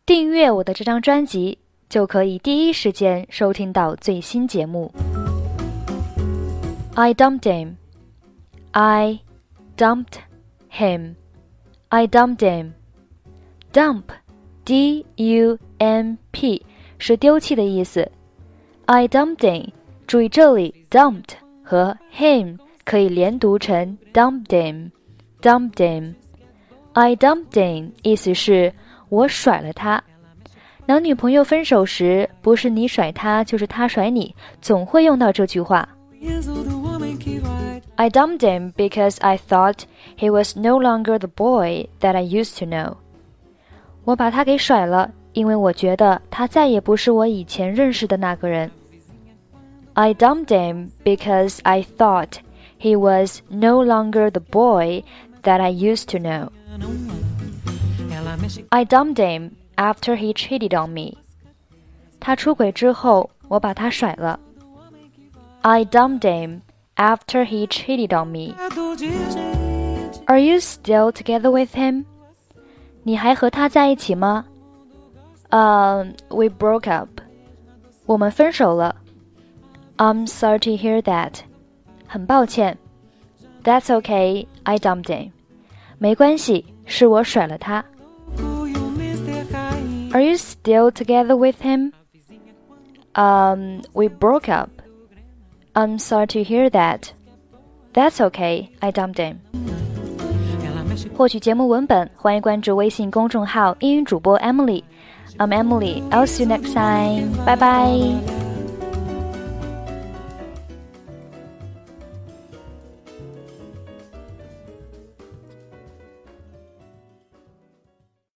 订阅我的这张专辑，就可以第一时间收听到最新节目。I dumped him. I dumped him. I dumped him. Dump, D-U-M-P 是丢弃的意思。I dumped him. 注意这里 dumped 和 him 可以连读成 dumped him. Dumped him. I dumped him 意思是我甩了他。男女朋友分手时，不是你甩他，就是他甩你，总会用到这句话。I dumped him because I thought he was no longer the boy that I used to know. 我把他给甩了，因为我觉得他再也不是我以前认識的那個人。I dumped him because I thought he was no longer the boy that I used to know. I dumped him after he cheated on me. 他出轨之後，我把他甩了。I dumped him after he cheated on me. Are you still together with him? 你還和他在一起嗎？We broke up. 我們分手了。I'm sorry to hear that. 很抱歉。That's okay, I dumped him. 沒關係，是我甩了他。Are you still together with him? We broke up. I'm sorry to hear that. That's okay, I dumped him. 获取节目文本，欢迎关注微信公众号英语主播 Emily. I'm Emily. I'll see you next time. Bye bye.